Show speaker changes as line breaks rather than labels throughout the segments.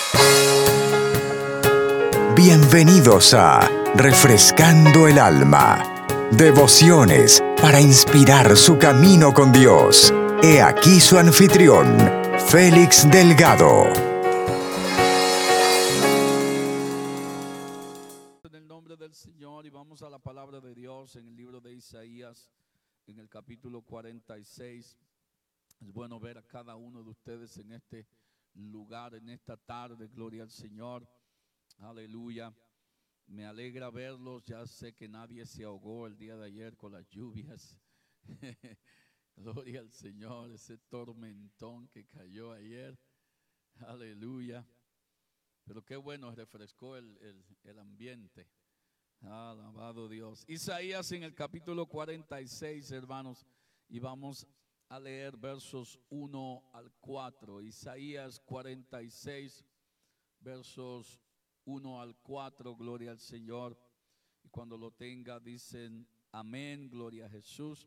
Bienvenidos a Refrescando el Alma. Devociones para inspirar su camino con Dios. He aquí su anfitrión, Félix Delgado.
En el nombre del Señor, y vamos a la palabra de Dios en el libro de Isaías, en el capítulo 46. Es bueno ver a cada uno de ustedes en este lugar, en esta tarde. Gloria al Señor. Aleluya. Me alegra verlos. Ya sé que nadie se ahogó el día de ayer con las lluvias. Gloria al Señor. Ese tormentón que cayó ayer. Aleluya. Pero qué bueno, refrescó el ambiente. Alabado Dios. Isaías en el capítulo 46, hermanos. Y vamos a leer versos 1 al 4. Isaías 46, versos 1 al 4, gloria al Señor. Y cuando lo tenga dicen amén, gloria a Jesús.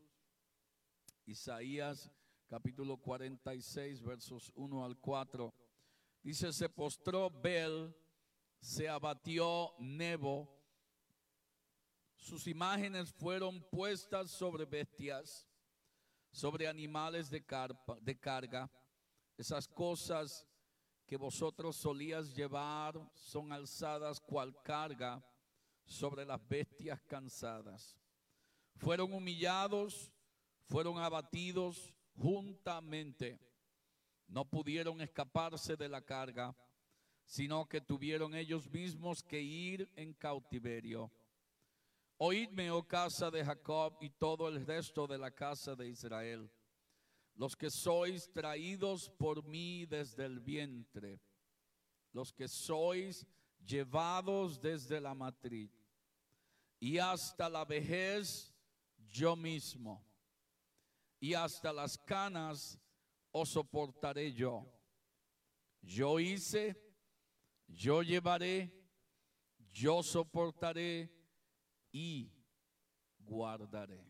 Isaías capítulo 46, versos 1 al 4. Dice: se postró Bel, se abatió Nebo, sus imágenes fueron puestas sobre bestias, sobre animales de carga. Esas cosas que vosotros solías llevar son alzadas cual carga sobre las bestias cansadas. Fueron humillados, fueron abatidos juntamente. No pudieron escaparse de la carga, sino que tuvieron ellos mismos que ir en cautiverio. Oídme, oh casa de Jacob, y todo el resto de la casa de Israel, los que sois traídos por mí desde el vientre, los que sois llevados desde la matriz, y hasta la vejez yo mismo, y hasta las canas os soportaré yo. Yo hice, yo llevaré, yo soportaré y guardaré.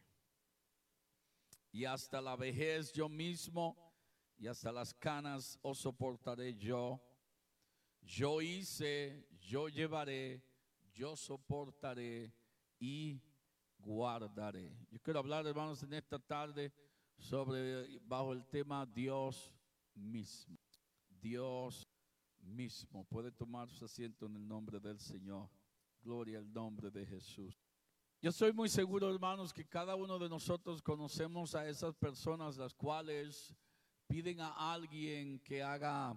Y hasta la vejez yo mismo, y hasta las canas os soportaré yo. Yo hice, yo llevaré, yo soportaré y guardaré. Yo quiero hablar, hermanos, en esta tarde sobre, bajo el tema Dios mismo. Dios mismo. Puede tomar su asiento en el nombre del Señor. Gloria al nombre de Jesús. Yo soy muy seguro, hermanos, que cada uno de nosotros conocemos a esas personas las cuales piden a alguien que haga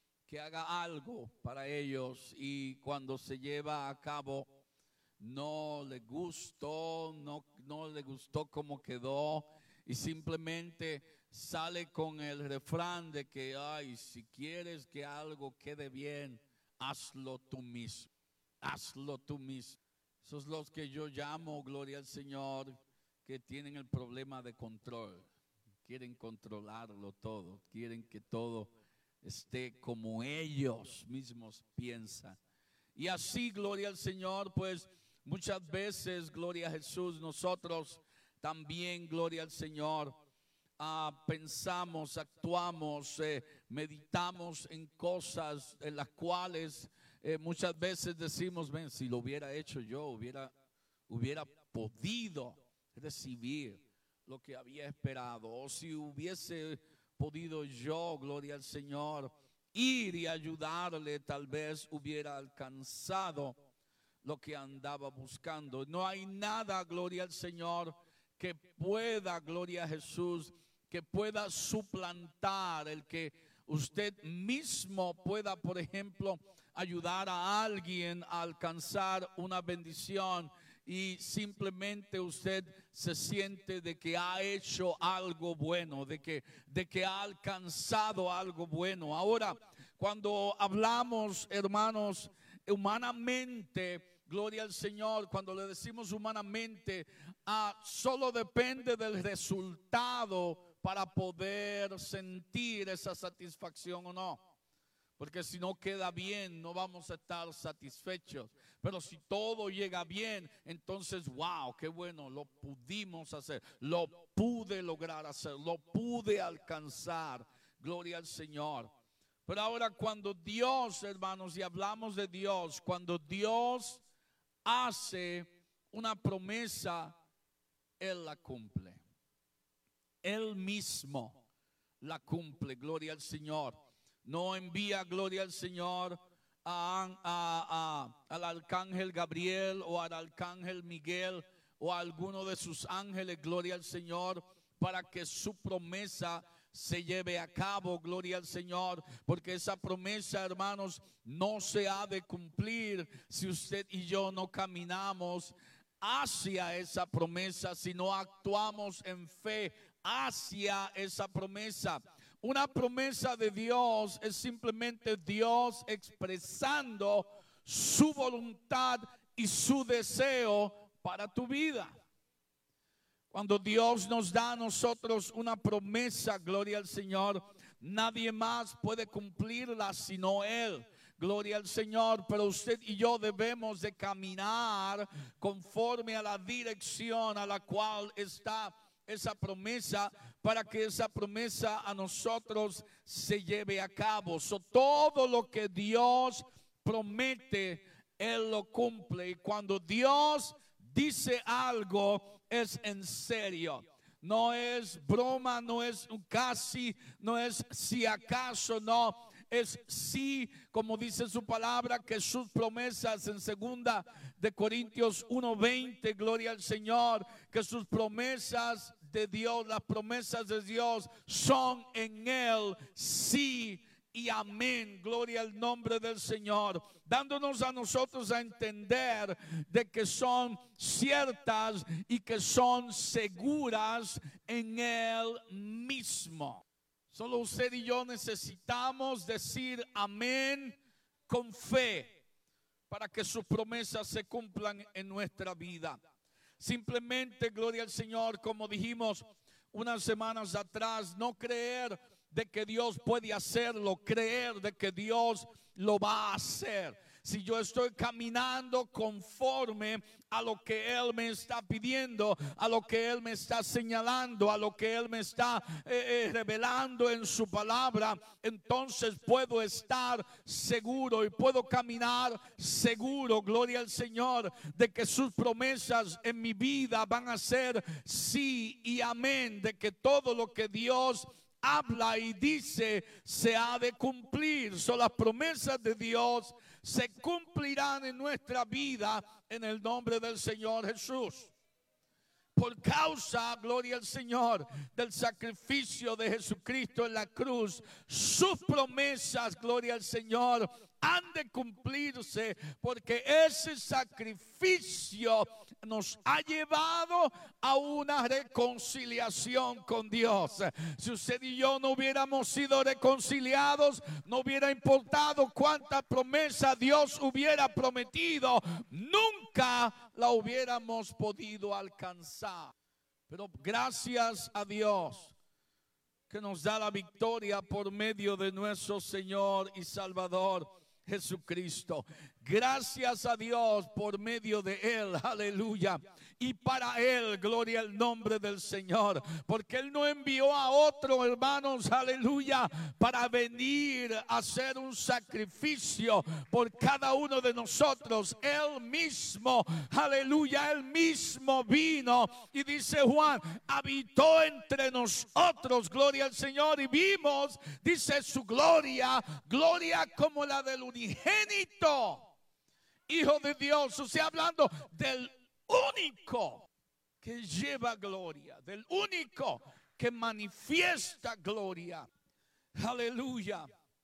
algo para ellos, y cuando se lleva a cabo no le gustó, no le gustó cómo quedó, y simplemente sale con el refrán de que si quieres que algo quede bien, hazlo tú mismo, hazlo tú mismo. Esos son los que yo llamo, gloria al Señor, que tienen el problema de control. Quieren controlarlo todo, quieren que todo esté como ellos mismos piensan. Y así, gloria al Señor, pues muchas veces, gloria a Jesús, nosotros también, gloria al Señor, pensamos, actuamos, meditamos en cosas en las cuales muchas veces decimos: ven, si lo hubiera hecho yo, hubiera podido recibir lo que había esperado, o si hubiese podido yo, gloria al Señor, ir y ayudarle, tal vez hubiera alcanzado lo que andaba buscando. No hay nada, gloria al Señor, que pueda, gloria a Jesús, que pueda suplantar el que usted mismo pueda, por ejemplo, ayudar a alguien a alcanzar una bendición, y simplemente usted se siente de que ha hecho algo bueno, de que ha alcanzado algo bueno. Ahora, cuando hablamos, hermanos, humanamente, gloria al Señor, cuando le decimos humanamente, solo depende del resultado para poder sentir esa satisfacción o no. Porque si no queda bien, no vamos a estar satisfechos. Pero si todo llega bien, entonces, wow, qué bueno, lo pudimos hacer, lo pude lograr hacer, lo pude alcanzar. Gloria al Señor. Pero ahora cuando Dios, hermanos, y hablamos de Dios, cuando Dios hace una promesa, Él la cumple. Él mismo la cumple, gloria al Señor. No envía, gloria al Señor, al arcángel Gabriel o al arcángel Miguel o a alguno de sus ángeles, gloria al Señor, para que su promesa se lleve a cabo, gloria al Señor, porque esa promesa, hermanos, no se ha de cumplir si usted y yo no caminamos hacia esa promesa, si no actuamos en fe hacia esa promesa. Una promesa de Dios es simplemente Dios expresando su voluntad y su deseo para tu vida. Cuando Dios nos da a nosotros una promesa, gloria al Señor, nadie más puede cumplirla sino Él. Gloria al Señor, pero usted y yo debemos de caminar conforme a la dirección a la cual está esa promesa, para que esa promesa a nosotros se lleve a cabo. Todo lo que Dios promete, Él lo cumple. Y cuando Dios dice algo, es en serio. No es broma, no es un casi, no es si acaso, no. Es sí, como dice su palabra, que sus promesas en 2 de Corintios 1:20, gloria al Señor, que sus promesas de Dios, las promesas de Dios son en Él sí y amén, gloria al nombre del Señor, dándonos a nosotros a entender de que son ciertas y que son seguras en Él mismo. Solo usted y yo necesitamos decir amén con fe para que sus promesas se cumplan en nuestra vida. Simplemente, gloria al Señor, como dijimos unas semanas atrás, no creer de que Dios puede hacerlo, creer de que Dios lo va a hacer. Si yo estoy caminando conforme a lo que Él me está pidiendo, a lo que Él me está señalando, a lo que Él me está revelando en su palabra, entonces puedo estar seguro y puedo caminar seguro, gloria al Señor, de que sus promesas en mi vida van a ser sí y amén, de que todo lo que Dios habla y dice se ha de cumplir. Son las promesas de Dios, se cumplirán en nuestra vida en el nombre del Señor Jesús. Por causa, gloria al Señor, del sacrificio de Jesucristo en la cruz, sus promesas, gloria al Señor, han de cumplirse, porque ese sacrificio nos ha llevado a una reconciliación con Dios. Si usted y yo no hubiéramos sido reconciliados, no hubiera importado cuánta promesa Dios hubiera prometido, nunca la hubiéramos podido alcanzar. Pero gracias a Dios que nos da la victoria por medio de nuestro Señor y Salvador Jesucristo. Gracias a Dios por medio de Él, aleluya. Y para Él, gloria al nombre del Señor. Porque Él no envió a otro, hermanos, aleluya, para venir a hacer un sacrificio por cada uno de nosotros. Él mismo, aleluya, Él mismo vino. Y dice Juan, habitó entre nosotros, gloria al Señor. Y vimos, dice, su gloria, gloria como la del unigénito Hijo de Dios. O sea, hablando del único que lleva gloria, del único que manifiesta gloria. Aleluya.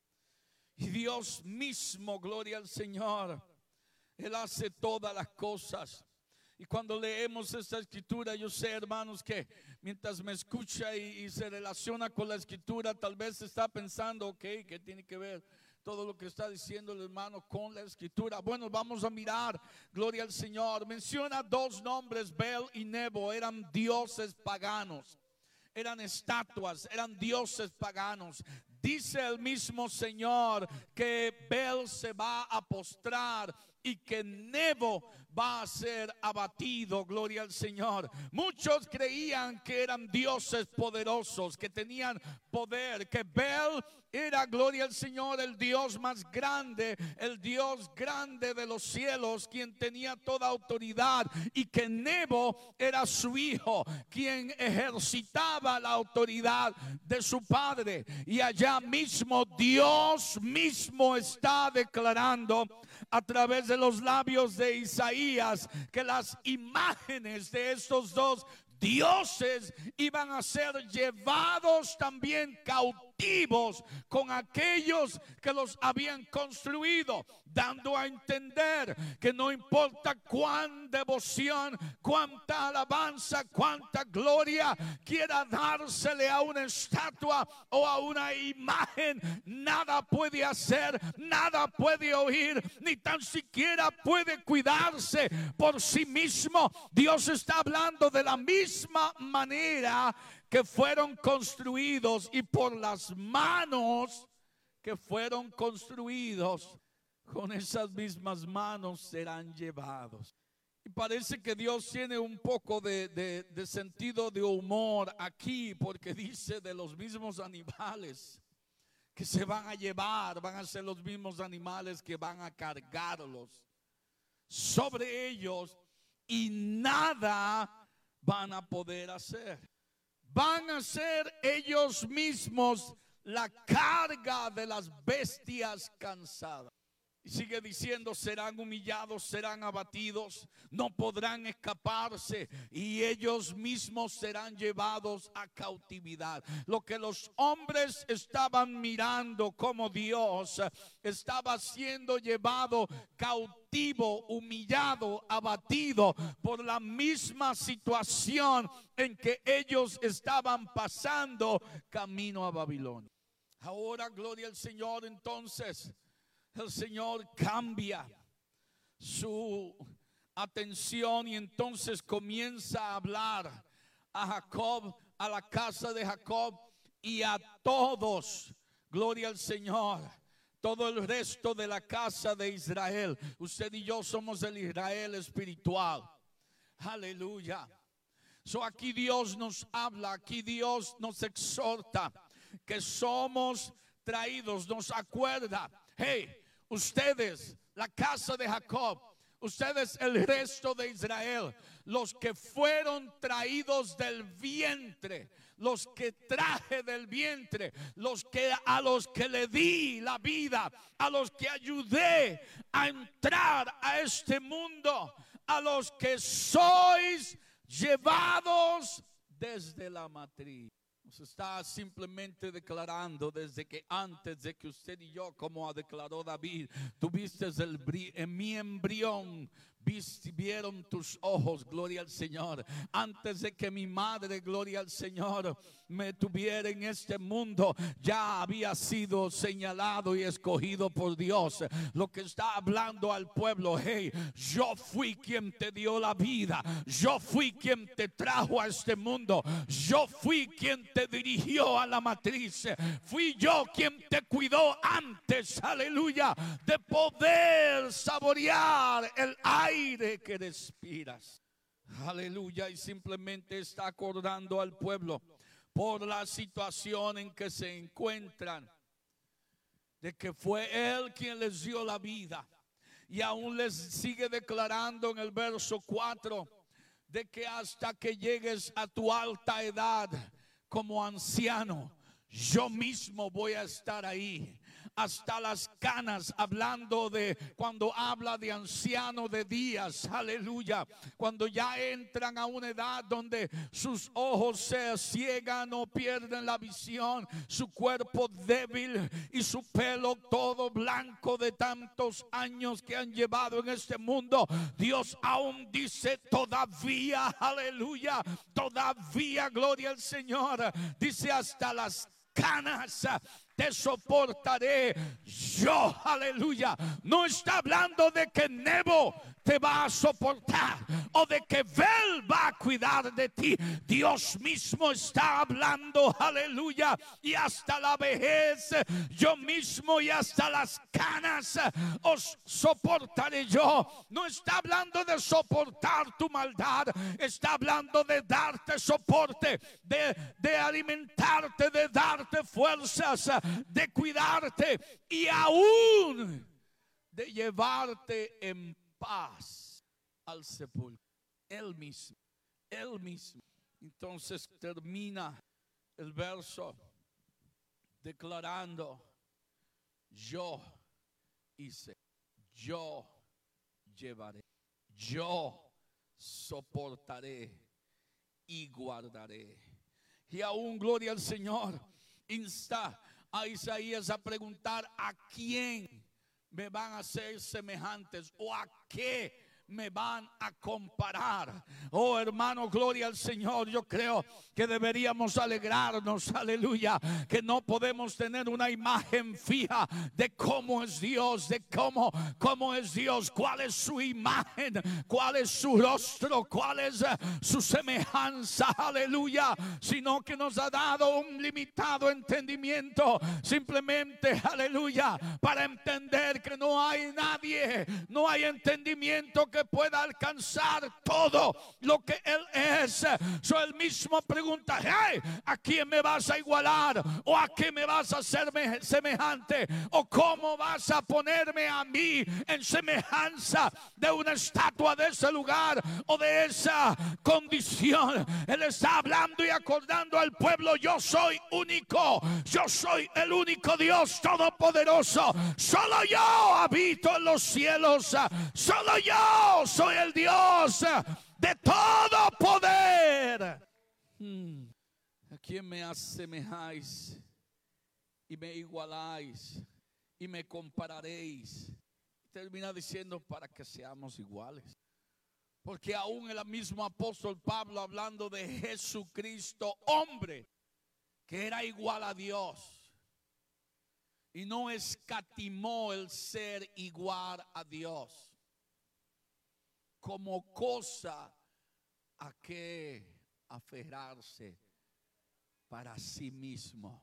Y Dios mismo, gloria al Señor, Él hace todas las cosas. Y cuando leemos esta escritura, yo sé, hermanos, que mientras me escucha y se relaciona con la escritura, tal vez está pensando, ok, ¿qué tiene que ver todo lo que está diciendo el hermano con la escritura? Bueno, vamos a mirar, gloria al Señor. Menciona dos nombres, Bel y Nebo. Eran dioses paganos, eran estatuas, eran dioses paganos. Dice el mismo Señor que Bel se va a postrar y que Nebo va a ser abatido, gloria al Señor. Muchos creían que eran dioses poderosos, que tenían poder, que Bel era, gloria al Señor, el Dios más grande, el Dios grande de los cielos, quien tenía toda autoridad, y que Nebo era su hijo, quien ejercitaba la autoridad de su padre. Y allá mismo Dios mismo está declarando a través de los labios de Isaías que las imágenes de estos dos dioses iban a ser llevados también cautivos con aquellos que los habían construido, dando a entender que no importa cuán devoción, cuánta alabanza, cuánta gloria quiera dársele a una estatua o a una imagen, nada puede hacer, nada puede oír, ni tan siquiera puede cuidarse por sí mismo. Dios está hablando de la misma manera que fueron construidos, y por las manos que fueron construidos, con esas mismas manos serán llevados. Y parece que Dios tiene un poco de sentido de humor aquí, porque dice de los mismos animales que se van a llevar, van a ser los mismos animales que van a cargarlos sobre ellos, y nada van a poder hacer. Van a ser ellos mismos la carga de las bestias cansadas. Y sigue diciendo, serán humillados, serán abatidos, no podrán escaparse, y ellos mismos serán llevados a cautividad. Lo que los hombres estaban mirando como Dios estaba siendo llevado cautivo, humillado, abatido por la misma situación en que ellos estaban pasando camino a Babilonia. Ahora, gloria al Señor, entonces el Señor cambia su atención y entonces comienza a hablar a Jacob, a la casa de Jacob y a todos, gloria al Señor, todo el resto de la casa de Israel. Usted y yo somos el Israel espiritual. Aleluya. Aquí Dios nos habla, aquí Dios nos exhorta que somos traídos, nos acuerda. Hey, ustedes, la casa de Jacob, ustedes, el resto de Israel, los que fueron traídos del vientre, los que traje del vientre, a los que le di la vida, a los que ayudé a entrar a este mundo, a los que sois llevados desde la matriz. Nos está simplemente declarando desde que antes de que usted y yo, como declaró David, tuviste en mi embrión, vieron tus ojos, gloria al Señor. Antes de que mi madre, gloria al Señor, me tuviera en este mundo, ya había sido señalado y escogido por Dios. Lo que está hablando al pueblo: hey, yo fui quien te dio la vida, yo fui quien te trajo a este mundo, yo fui quien te dirigió a la matriz, fui yo quien te cuidó antes, aleluya, de poder saborear el aire que respiras. Aleluya. Y simplemente está acordando al pueblo por la situación en que se encuentran, de que fue Él quien les dio la vida. Y aún les sigue declarando en el verso 4 de que hasta que llegues a tu alta edad como anciano, yo mismo voy a estar ahí. Hasta las canas, hablando de cuando habla de anciano de días, aleluya, cuando ya entran a una edad donde sus ojos se ciegan o pierden la visión, su cuerpo débil y su pelo todo blanco de tantos años que han llevado en este mundo. Dios aún dice todavía, aleluya, todavía, gloria al Señor, dice hasta las canas te soportaré yo, aleluya. No está hablando de que Nebo te va a soportar o de que Él va a cuidar de ti. Dios mismo está hablando, aleluya, y hasta la vejez yo mismo y hasta las canas os soportaré yo. No está hablando de soportar tu maldad, está hablando de darte soporte, de alimentarte, de darte fuerzas, de cuidarte y aún de llevarte en paz al sepulcro. Él mismo, Él mismo. Entonces termina el verso declarando: yo hice, yo llevaré, yo soportaré y guardaré. Y aún, gloria al Señor, insta a Isaías a preguntar: ¿a quién me van a ser semejantes o a qué me van a comparar? Oh, hermano, gloria al Señor. Yo creo que deberíamos alegrarnos, aleluya, que no podemos tener una imagen fija de cómo es Dios, de cómo es Dios, cuál es su imagen, cuál es su rostro, cuál es su semejanza, aleluya, sino que nos ha dado un limitado entendimiento, simplemente, aleluya, para entender que no hay nadie, no hay entendimiento que pueda alcanzar todo lo que Él es. Él mismo pregunta: hey, ¿a quién me vas a igualar? ¿O a qué me vas a hacer semejante? ¿O cómo vas a ponerme a mí en semejanza de una estatua de ese lugar o de esa condición? Él está hablando y acordando al pueblo: yo soy único, yo soy el único Dios todopoderoso, solo yo habito en los cielos, solo yo soy el Dios de todo poder. ¿A quién me asemejáis y me igualáis y me compararéis? Termina diciendo: para que seamos iguales. Porque aún el mismo apóstol Pablo, hablando de Jesucristo, hombre, que era igual a Dios y no escatimó el ser igual a Dios como cosa a que aferrarse para sí mismo.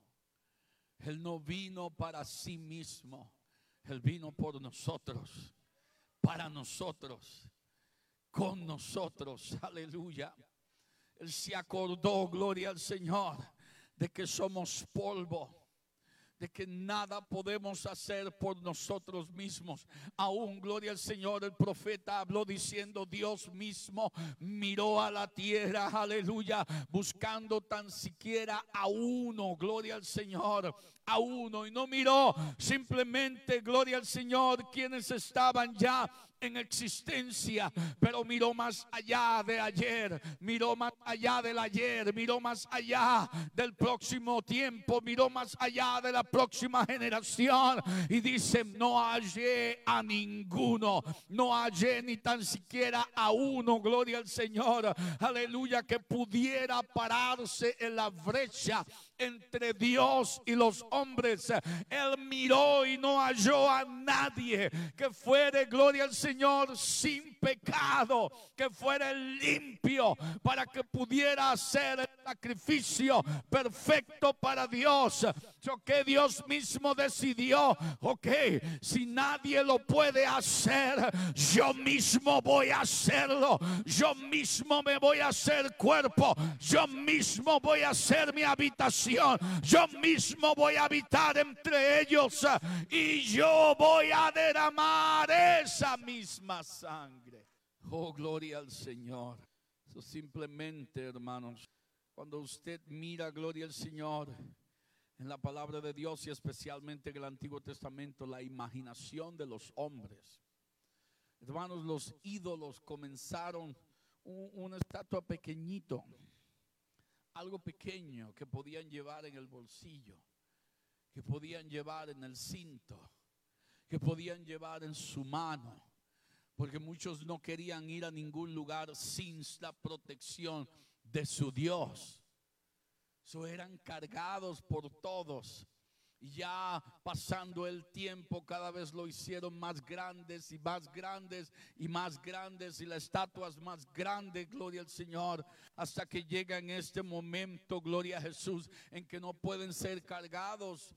Él no vino para sí mismo, Él vino por nosotros, para nosotros, con nosotros, aleluya. Él se acordó, gloria al Señor, de que somos polvo, de que nada podemos hacer por nosotros mismos. Aún, gloria al Señor, el profeta habló diciendo: Dios mismo miró a la tierra, aleluya, buscando tan siquiera a uno, gloria al Señor, a uno, y no miró simplemente, gloria al Señor, quienes estaban ya en existencia, pero miró más allá de ayer, miró más allá del ayer, miró más allá del próximo tiempo, miró más allá de la próxima generación y dice: no hallé a ninguno, no hallé ni tan siquiera a uno, gloria al Señor, aleluya, que pudiera pararse en la brecha entre Dios y los hombres. Él miró y no halló a nadie que fuere, gloria al Señor, sin pecado, que fuera limpio, para que pudiera hacer el sacrificio perfecto para Dios. Que Dios mismo decidió: ok, si nadie lo puede hacer, yo mismo voy a hacerlo, yo mismo me voy a hacer cuerpo, yo mismo voy a hacer mi habitación, yo mismo voy a habitar entre ellos y yo voy a derramar esa misma sangre. Oh, gloria al Señor. Eso simplemente, hermanos, cuando usted mira, gloria al Señor, en la palabra de Dios y especialmente en el Antiguo Testamento, la imaginación de los hombres, hermanos, los ídolos comenzaron una estatua pequeñito, algo pequeño que podían llevar en el bolsillo, que podían llevar en el cinto, que podían llevar en su mano, porque muchos no querían ir a ningún lugar sin la protección de su Dios. Eran cargados por todos. Y ya pasando el tiempo, cada vez lo hicieron más grandes y más grandes y más grandes, y la estatua es más grande, gloria al Señor, hasta que llega en este momento, gloria a Jesús, en que no pueden ser cargados,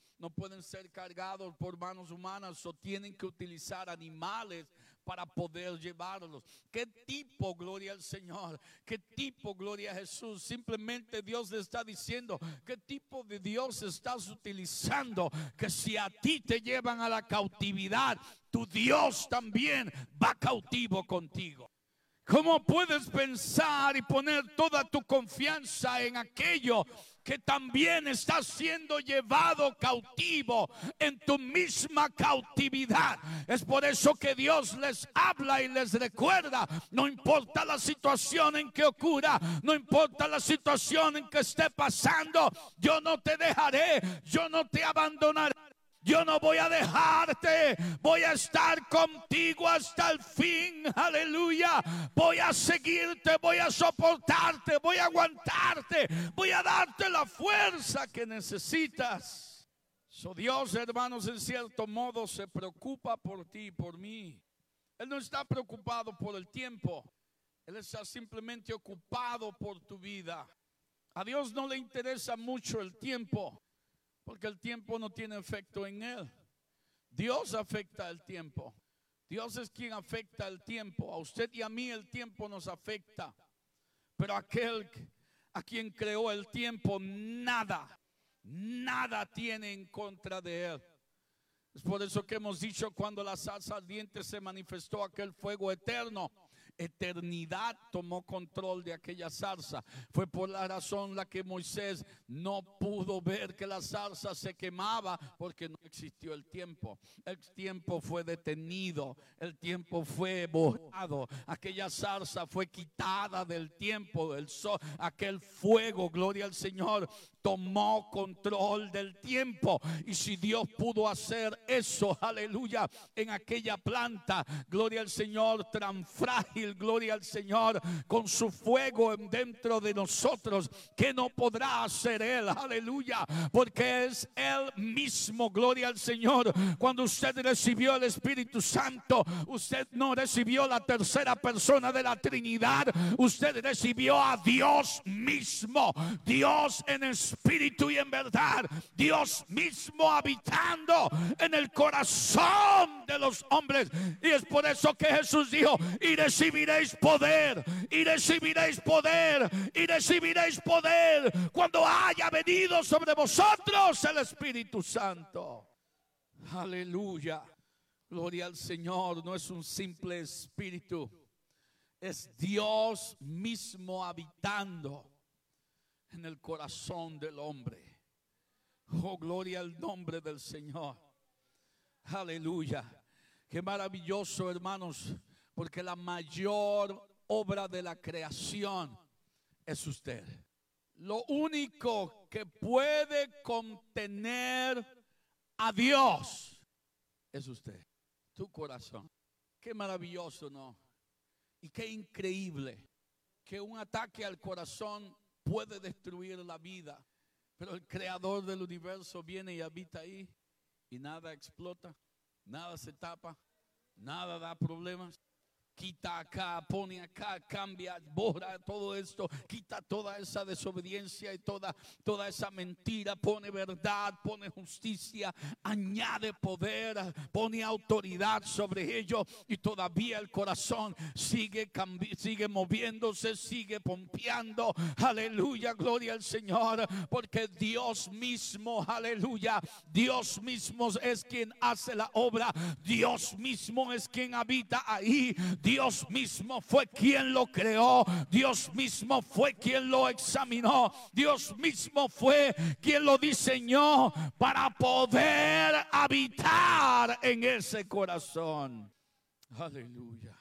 por manos humanas, o tienen que utilizar animales para poder llevarlos. ¿Qué tipo, gloria al Señor? ¿Qué tipo, gloria a Jesús? Simplemente Dios le está diciendo, ¿qué tipo de Dios estás utilizando? Que si a ti te llevan a la cautividad, tu Dios también va cautivo contigo. ¿Cómo puedes pensar y poner toda tu confianza en aquello que también está siendo llevado cautivo en tu misma cautividad? Es por eso que Dios les habla y les recuerda: no importa la situación en que ocurra, no importa la situación en que esté pasando, yo no te dejaré, yo no te abandonaré. Yo no voy a dejarte, voy a estar contigo hasta el fin, aleluya. Voy a seguirte, voy a soportarte, voy a aguantarte, voy a darte la fuerza que necesitas. Dios, hermanos, en cierto modo se preocupa por ti y por mí. Él no está preocupado por el tiempo, Él está simplemente ocupado por tu vida. A Dios no le interesa mucho el tiempo, porque el tiempo no tiene efecto en Él. Dios afecta el tiempo. Dios es quien afecta el tiempo. A usted y a mí el tiempo nos afecta. Pero aquel a quien creó el tiempo, nada tiene en contra de Él. Es por eso que hemos dicho, cuando la zarza ardiente se manifestó, aquel fuego eterno, eternidad tomó control de aquella zarza. Fue por la razón la que Moisés no pudo ver que la zarza se quemaba, porque no existió el tiempo. El tiempo fue detenido, el tiempo fue borrado. Aquella zarza fue quitada del tiempo, del sol. Aquel fuego, gloria al Señor, tomó control del tiempo. Y si Dios pudo hacer eso, aleluya, en aquella planta, gloria al Señor, tan frágil, gloria al Señor, con su fuego dentro de nosotros, que no podrá hacer Él, aleluya, porque es Él mismo, gloria al Señor. Cuando usted recibió el Espíritu Santo, usted no recibió la tercera persona de la Trinidad, usted recibió a Dios mismo, Dios en espíritu y en verdad, Dios mismo habitando en el corazón de los hombres. Y es por eso que Jesús dijo: y recibiréis poder, y recibiréis poder, y recibiréis poder cuando haya venido sobre vosotros el Espíritu Santo. Aleluya, gloria al Señor. No es un simple espíritu, es Dios mismo habitando en el corazón del hombre. Oh, gloria al nombre del Señor. Aleluya. Qué maravilloso, hermanos, porque la mayor obra de la creación es usted. Lo único que puede contener a Dios es usted, tu corazón. Qué maravilloso, ¿no? Y qué increíble que un ataque al corazón puede destruir la vida, pero el creador del universo viene y habita ahí, y nada explota, nada se tapa, nada da problemas. Quita acá, pone acá, cambia, borra todo esto, quita toda esa desobediencia y toda esa mentira, pone verdad, pone justicia, añade poder, pone autoridad sobre ello, y todavía el corazón sigue moviéndose, sigue pompeando. Aleluya, gloria al Señor, porque Dios mismo, aleluya, Dios mismo es quien hace la obra, Dios mismo es quien habita ahí. Dios mismo fue quien lo creó, Dios mismo fue quien lo examinó, Dios mismo fue quien lo diseñó para poder habitar en ese corazón. Aleluya.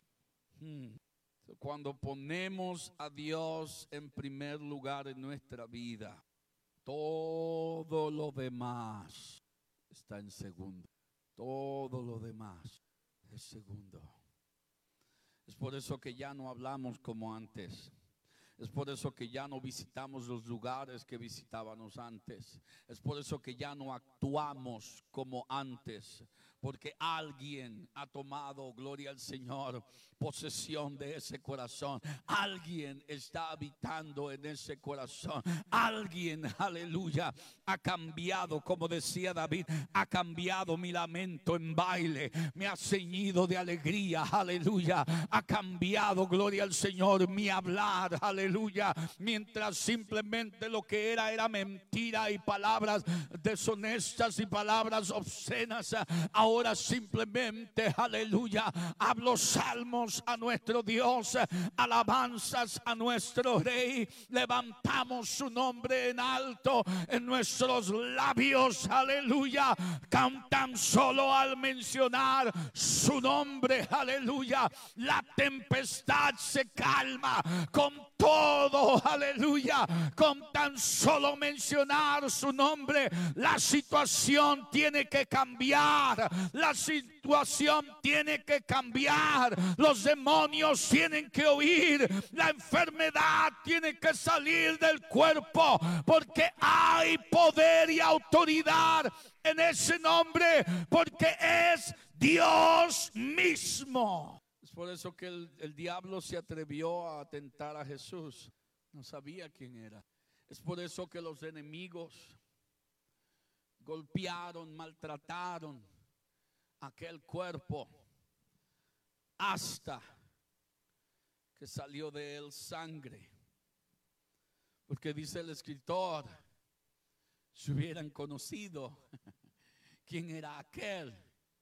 Cuando ponemos a Dios en primer lugar en nuestra vida, todo lo demás está en segundo. Todo lo demás es segundo. Es por eso que ya no hablamos como antes. Es por eso que ya no visitamos los lugares que visitábamos antes. Es por eso que ya no actuamos como antes. Porque alguien ha tomado, gloria al Señor, posesión de ese corazón. Alguien está habitando en ese corazón. Alguien, aleluya, ha cambiado, como decía David, ha cambiado mi lamento en baile. Me ha ceñido de alegría, aleluya. Ha cambiado, gloria al Señor, mi hablar, aleluya. Mientras simplemente lo que era mentira y palabras deshonestas y palabras obscenas. Ahora simplemente, aleluya, hablo salmos a nuestro Dios, alabanzas a nuestro Rey. Levantamos su nombre en alto en nuestros labios, aleluya. Cantan solo al mencionar su nombre, aleluya. La tempestad se calma con todo, aleluya. Con tan solo mencionar su nombre, la situación tiene que cambiar. La situación tiene que cambiar. Los demonios tienen que huir. La enfermedad tiene que salir del cuerpo, porque hay poder y autoridad en ese nombre, porque es Dios mismo. Es por eso que el diablo se atrevió a tentar a Jesús. No sabía quién era. Es por eso que los enemigos golpearon, maltrataron aquel cuerpo hasta que salió de él sangre. Porque dice el escritor, si hubieran conocido quién era aquel,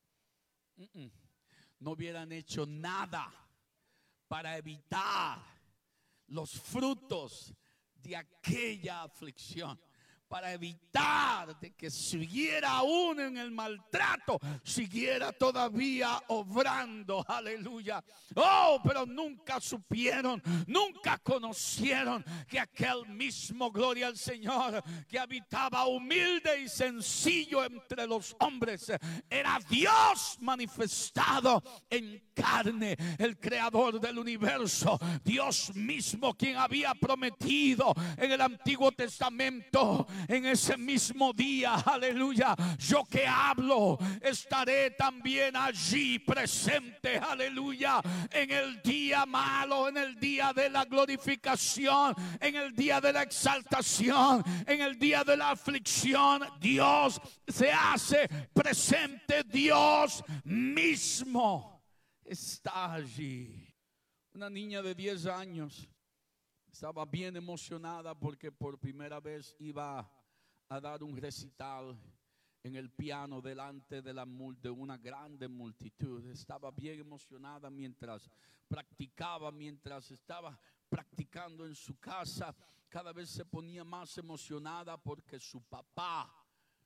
no hubieran hecho nada para evitar los frutos de aquella aflicción, para evitar de que siguiera aún en el maltrato, siguiera todavía obrando, aleluya. Oh, pero nunca supieron, nunca conocieron que aquel mismo, gloria al Señor, que habitaba humilde y sencillo entre los hombres, era Dios manifestado en carne, el creador del universo, Dios mismo, quien había prometido en el Antiguo Testamento: en ese mismo día, aleluya, yo que hablo estaré también allí presente, aleluya, en el día malo, en el día de la glorificación, en el día de la exaltación, en el día de la aflicción. Dios se hace presente, Dios mismo está allí. Una niña de 10 años estaba bien emocionada porque por primera vez iba a dar un recital en el piano delante de una grande multitud. Estaba bien emocionada mientras practicaba, mientras estaba practicando en su casa. Cada vez se ponía más emocionada porque su papá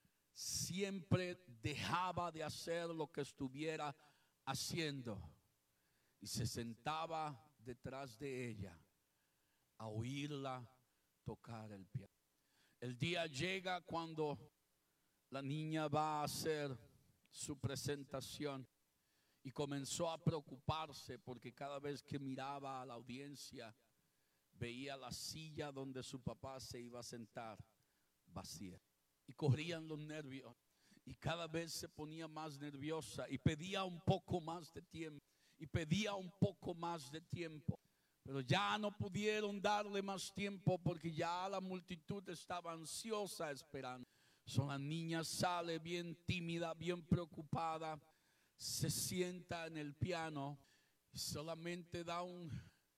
siempre dejaba de hacer lo que estuviera haciendo y se sentaba detrás de ella a oírla tocar el piano. El día llega cuando la niña va a hacer su presentación y comenzó a preocuparse porque cada vez que miraba a la audiencia veía la silla donde su papá se iba a sentar vacía y corrían los nervios y cada vez se ponía más nerviosa y pedía un poco más de tiempo y pedía un poco más de tiempo. Pero ya no pudieron darle más tiempo porque ya la multitud estaba ansiosa esperando. La niña sale bien tímida, bien preocupada, se sienta en el piano y solamente da un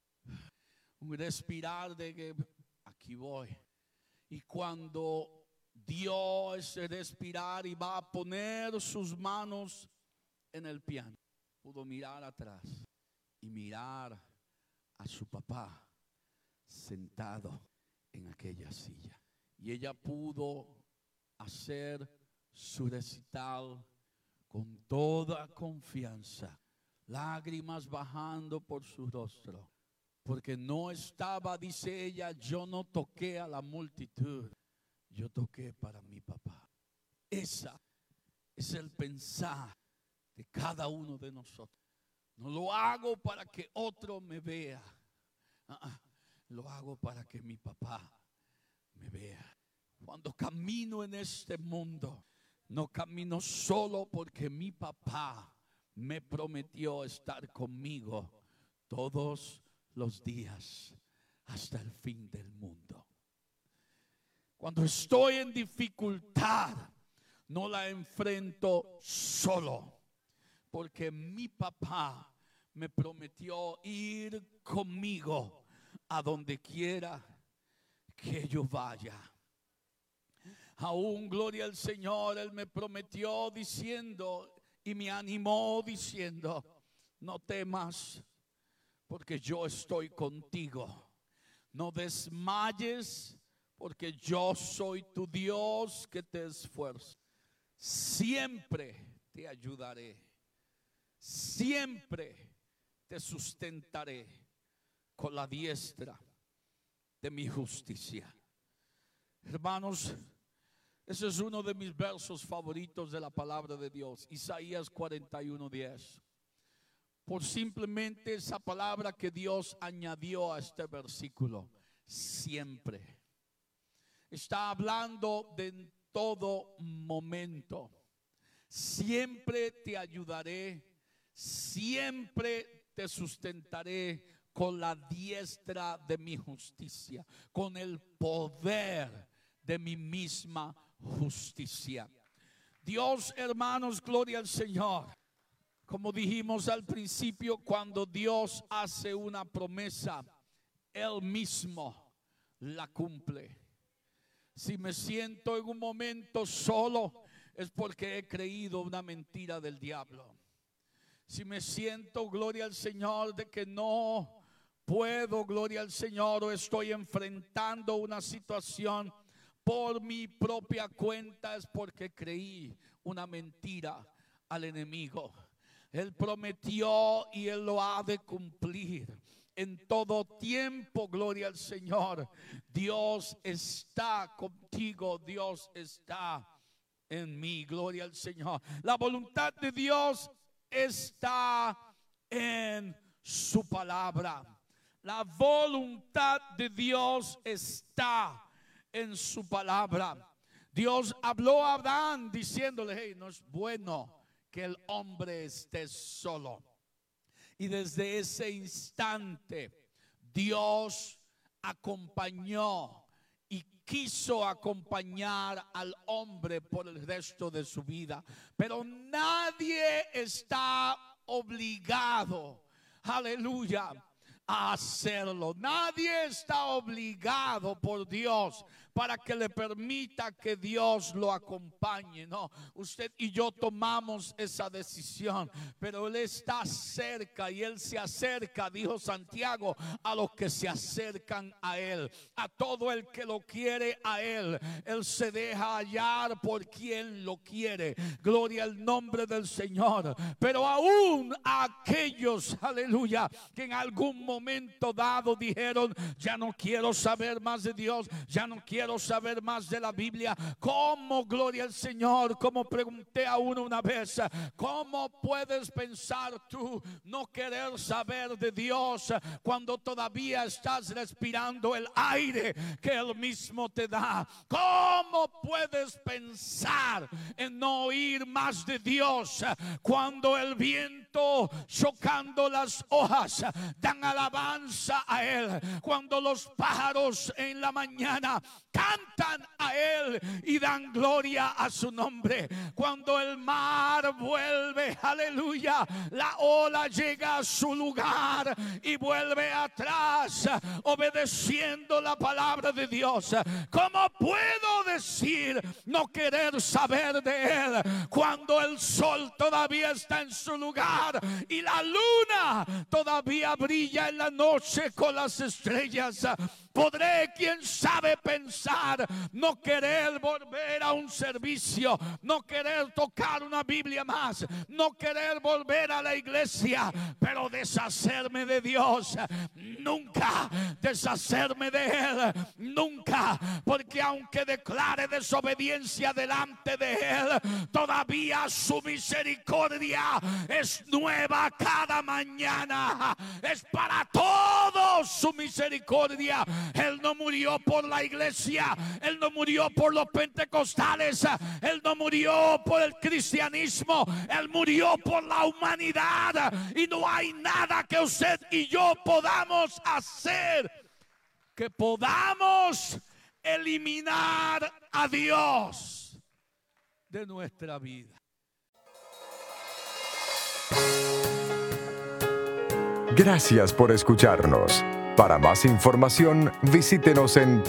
respirar de que aquí voy. Y cuando dio ese respirar y va a poner sus manos en el piano, pudo mirar atrás y mirar a su papá sentado en aquella silla. Y ella pudo hacer su recital con toda confianza, lágrimas bajando por su rostro, porque no estaba, dice ella, yo no toqué a la multitud, yo toqué para mi papá. Esa es el pensar de cada uno de nosotros. No lo hago para que otro me vea. lo hago para que mi papá me vea. Cuando camino en este mundo, no camino solo porque mi papá me prometió estar conmigo todos los días hasta el fin del mundo. Cuando estoy en dificultad, no la enfrento solo, porque mi papá me prometió ir conmigo a donde quiera que yo vaya. Aún, gloria al Señor, Él me prometió diciendo y me animó diciendo: no temas, porque yo estoy contigo. No desmayes, porque yo soy tu Dios que te esfuerza. Siempre te ayudaré, siempre te sustentaré con la diestra de mi justicia. Hermanos, ese es uno de mis versos favoritos de la palabra de Dios, Isaías 41:10. Por simplemente esa palabra que Dios añadió a este versículo, siempre. Está hablando de en todo momento. Siempre te ayudaré, siempre te sustentaré con la diestra de mi justicia, con el poder de mi misma justicia. Dios, hermanos, gloria al Señor. Como dijimos al principio, cuando Dios hace una promesa, Él mismo la cumple. Si me siento en un momento solo, es porque he creído una mentira del diablo. Si me siento, gloria al Señor, de que no puedo, gloria al Señor, o estoy enfrentando una situación por mi propia cuenta, es porque creí una mentira al enemigo. Él prometió y Él lo ha de cumplir. En todo tiempo, gloria al Señor, Dios está contigo, Dios está en mí, gloria al Señor. La voluntad de Dios está en su palabra. La voluntad de Dios está en su palabra. Dios habló a Adán diciéndole: hey, no es bueno que el hombre esté solo. Y desde ese instante Dios acompañó y quiso acompañar al hombre por el resto de su vida. Pero nadie está obligado, aleluya, a hacerlo. Nadie está obligado por Dios para que le permita que Dios lo acompañe. No, usted y yo tomamos esa decisión, pero Él está cerca y Él se acerca, dijo Santiago, a los que se acercan a Él. A todo el que lo quiere a Él, Él se deja hallar por quien lo quiere. Gloria al nombre del Señor. Pero aún a aquellos, aleluya, que en algún momento dado dijeron: ya no quiero saber más de Dios, ya no quiero saber más de la Biblia. ¿Cómo, gloria al Señor? Como pregunté a uno una vez: ¿cómo puedes pensar tú no querer saber de Dios cuando todavía estás respirando el aire que Él mismo te da? ¿Cómo puedes pensar en no oír más de Dios cuando el viento chocando las hojas dan alabanza a Él, cuando los pájaros en la mañana cantan a Él y dan gloria a su nombre, cuando el mar vuelve, aleluya, la ola llega a su lugar y vuelve atrás obedeciendo la palabra de Dios? ¿Cómo puedo decir no querer saber de Él cuando el sol todavía está en su lugar y la luna todavía brilla en la noche con las estrellas? Podré, quién sabe, pensar no querer volver a un servicio, no querer tocar una Biblia más, no querer volver a la iglesia, pero deshacerme de Dios nunca, deshacerme de Él nunca, porque aunque declare desobediencia delante de Él, todavía su misericordia es nueva cada mañana, es para todos su misericordia. Él no murió por la iglesia, Él no murió por los pentecostales, Él no murió por el cristianismo, Él murió por la humanidad. Y no hay nada que usted y yo podamos hacer que podamos eliminar a Dios de nuestra vida.
Gracias por escucharnos. Para más información, visítenos en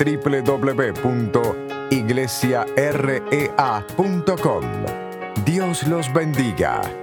www.iglesiarea.com. Dios los bendiga.